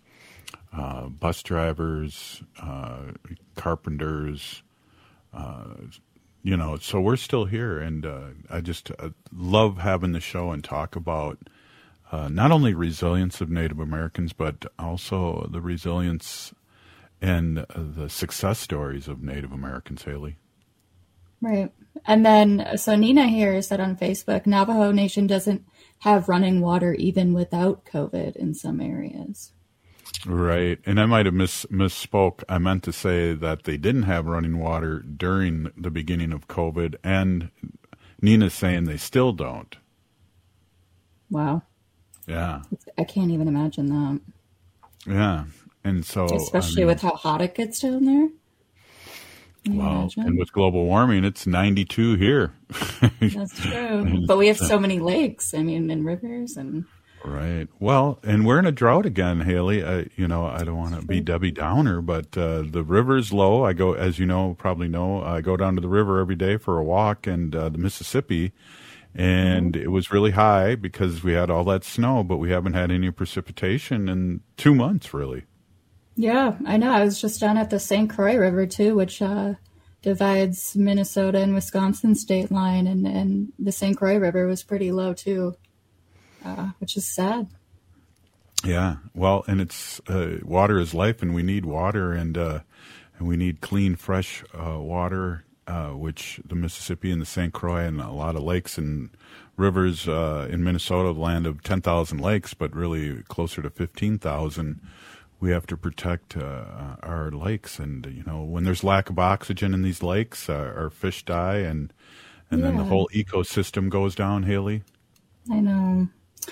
Bus drivers, carpenters, So we're still here, and I just love having the show and talk about not only resilience of Native Americans, but also the resilience and the success stories of Native Americans, Haley. Right. And then, so Nina here said on Facebook, Navajo Nation doesn't have running water even without COVID in some areas. Right. And I might have misspoke. I meant to say that they didn't have running water during the beginning of COVID, and Nina's saying they still don't. Wow. Yeah. I can't even imagine that. Yeah. And so, especially with how hot it gets down there. Well, and with global warming, it's 92 here. That's true. But we have so many lakes, and rivers and. Right. Well, and we're in a drought again, Haley. I don't want to be Debbie Downer, but the river's low. I go, as you know, probably know, I go down to the river every day for a walk, and the Mississippi, and it was really high because we had all that snow, but we haven't had any precipitation in 2 months, really. Yeah, I know. I was just down at the St. Croix River, too, which divides Minnesota and Wisconsin state line, and the St. Croix River was pretty low, too. Which is sad. Yeah, well, and it's water is life, and we need water, and we need clean, fresh water, which the Mississippi and the St. Croix and a lot of lakes and rivers in Minnesota, the land of 10,000 lakes, but really closer to 15,000. We have to protect our lakes, and when there's lack of oxygen in these lakes, our fish die, and then the whole ecosystem goes down. Haley, I know.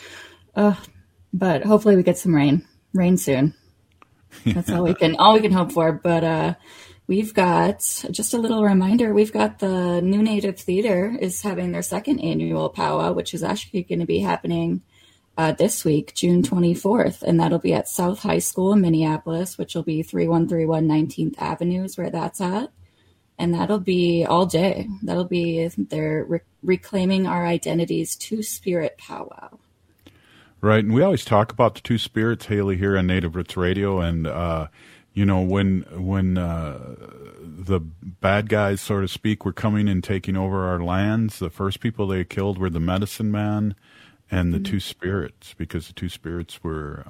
But hopefully we get some rain soon. That's all we can hope for. But we've got just a little reminder. We've got the New Native Theater is having their second annual powwow, which is actually going to be happening this week, June 24th, and that'll be at South High School in Minneapolis, which will be 3131 19th Avenue is where that's at. And that'll be all day. That'll be their Reclaiming Our Identities Two-Spirit powwow. Right, and we always talk about the two spirits, Haley, here on Native Roots Radio, and when the bad guys, so to speak, were coming and taking over our lands, the first people they killed were the medicine man and the two spirits, because the two spirits were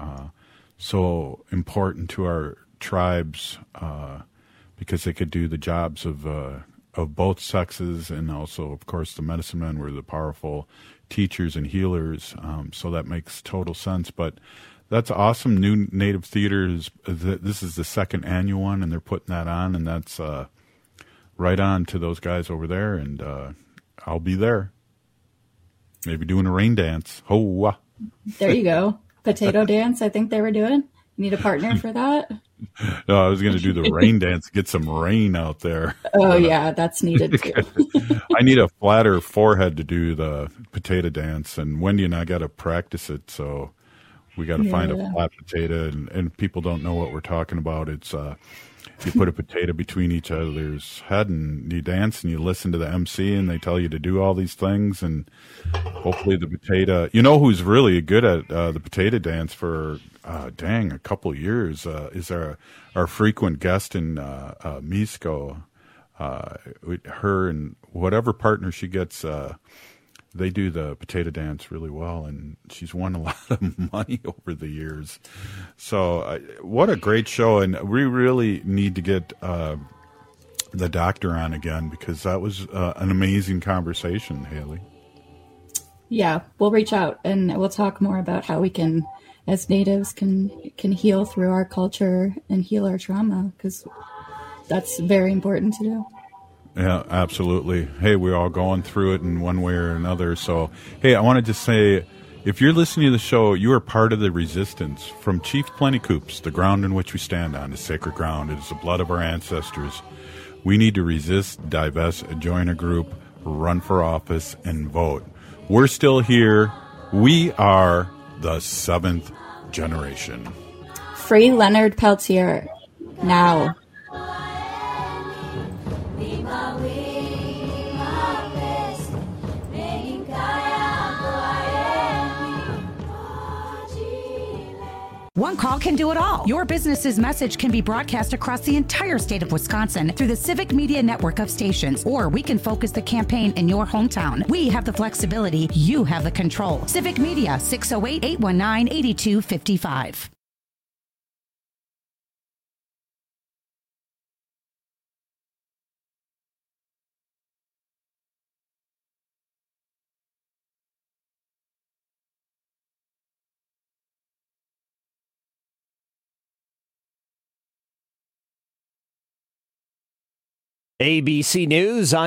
so important to our tribes because they could do the jobs of both sexes, and also, of course, the medicine men were the powerful teachers and healers, so that makes total sense. But that's awesome. New Native Theater this is the second annual one, and they're putting that on, and that's right on to those guys over there, and I'll be there. Maybe doing a rain dance. Ho! There you go. Potato dance, I think they were doing. You need a partner for that? No, I was going to do the rain dance, get some rain out there. Oh, yeah, that's needed too. I need a flatter forehead to do the potato dance, and Wendy and I got to practice it, so we got to find a flat potato, and people don't know what we're talking about. It's you put a potato between each other's head, and you dance, and you listen to the MC, and they tell you to do all these things, and hopefully the potato... You know who's really good at the potato dance for... a couple of years is our frequent guest in Misco. Her and whatever partner she gets, they do the potato dance really well, and she's won a lot of money over the years. So what a great show, and we really need to get the doctor on again, because that was an amazing conversation, Haley. Yeah, we'll reach out, and we'll talk more about how we can... as natives can heal through our culture and heal our trauma, because that's very important to do. Yeah, absolutely. Hey, we're all going through it in one way or another. So, hey, I want to just say, if you're listening to the show, you are part of the resistance. From Chief Plenty Coops, the ground in which we stand on is sacred ground. It is the blood of our ancestors. We need to resist, divest, join a group, run for office, and vote. We're still here. We are the seventh generation. Free Leonard Peltier now. One call can do it all. Your business's message can be broadcast across the entire state of Wisconsin through the Civic Media network of stations, or we can focus the campaign in your hometown. We have the flexibility. You have the control. Civic Media, 608-819-8255. ABC News.